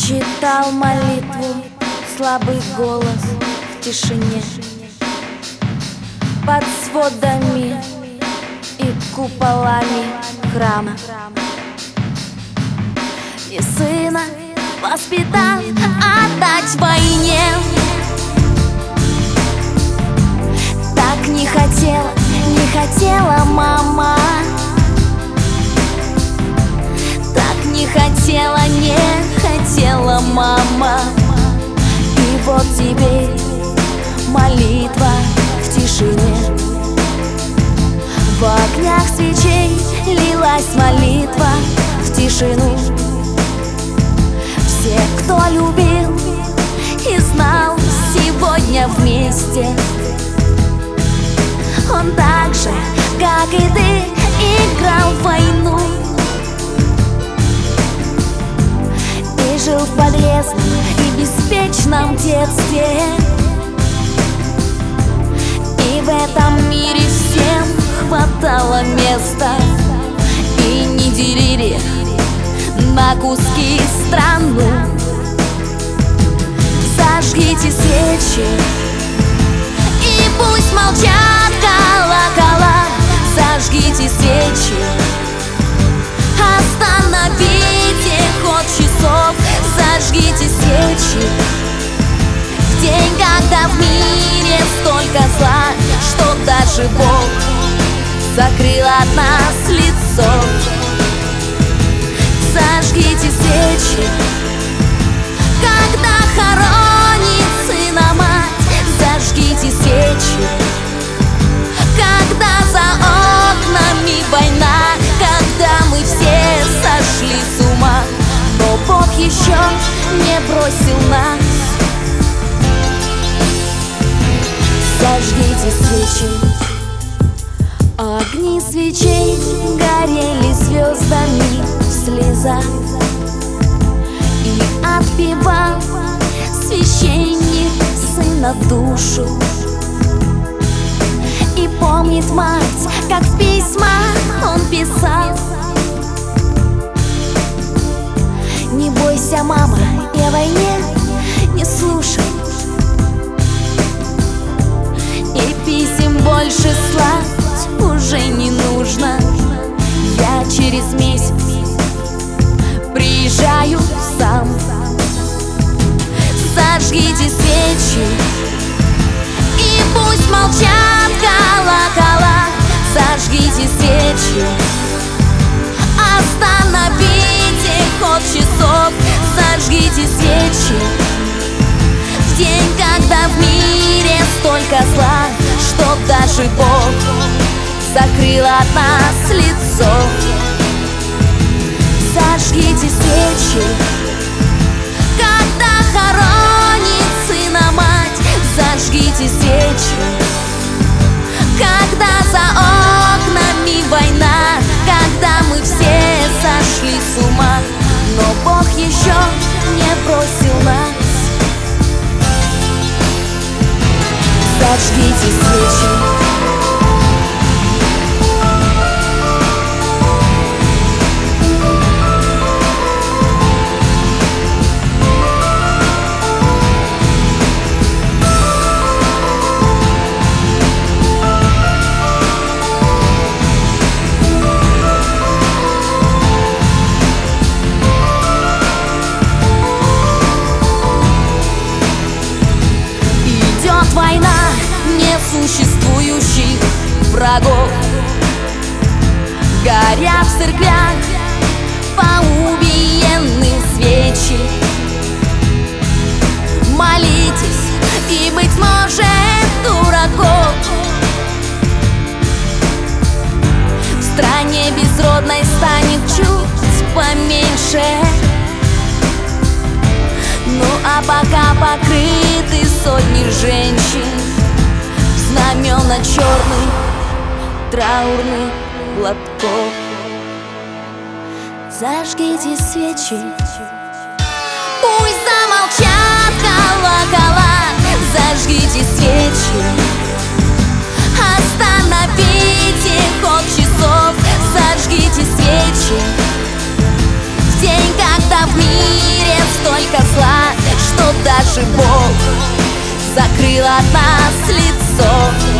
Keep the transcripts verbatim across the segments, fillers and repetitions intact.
Читал молитву слабый голос в тишине, под сводами и куполами храма. И сына воспитал отдать войне. Так не хотела, не хотела мама. Так не хотела, не хотела мама. И вот теперь молитва в тишине. В огнях свечей лилась молитва в тишину. Все, кто любил и знал, сегодня вместе. Он так же, как и ты, играл в войну и жил в полезном и беспечном детстве. И в этом мире всем хватало места, и не делили на куски страну. Зажгите свечи, и пусть молчат колокола. Зажгите свечи, остановите ход часов. Зажгите свечи в день, когда в мире столько зла, что даже Бог закрыл от нас лицо. Зажгите свечи, когда хоронит сына мать. Зажгите свечи, когда за окнами война, когда мы все сошли с ума, но Бог еще не бросил нас. Зажгите свечи. Огни свечей горели звездами в слезах, и отпевал священник сына душу. И помнит мать, как в письмах он писал: не бойся, мама, и о войне не слушай. И писем больше слать уже не нужно. Я через месяц приезжаю сам. Зажгите свечи, и пусть молчат колокола. Зажгите свечи, остановите ход часов. Зажгите свечи в день, когда в мире столько зла, что даже Бог закрыл от нас лицо. Зажгите свечи, когда хоронит сына мать. Зажгите свечи, когда за окнами война, когда мы все сошли с ума, но Бог еще не бросил нас. Зажгите свечи. Война несуществующих врагов. Горят в церквях по убиенным свечи. Молитесь, и, быть может, дураков в стране безродной станет чуть поменьше. Ну а пока покрыты сотни женщин в знамена черных траурных платков. Зажгите свечи, пусть замолчат колокола. Зажгите свечи, остановите ход часов. Зажгите свечи в день, когда в мире столько даже Бог закрыл от нас лицо.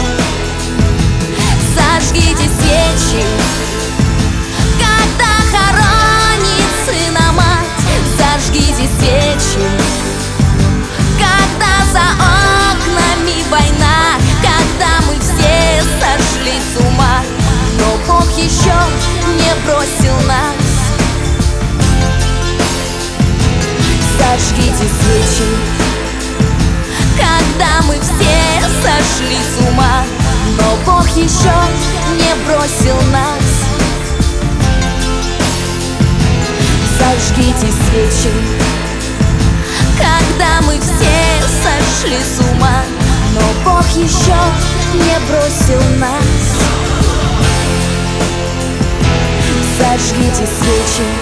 Зажгите свечи, когда хоронит сына мать. Зажгите свечи, когда за окнами война, когда мы все сошли с ума, но Бог еще не бросил нас. Зажгите свечи, когда мы все сошли с ума, но Бог еще не бросил нас. Зажгите свечи, когда мы все сошли с ума, но Бог еще не бросил нас. Зажгите свечи,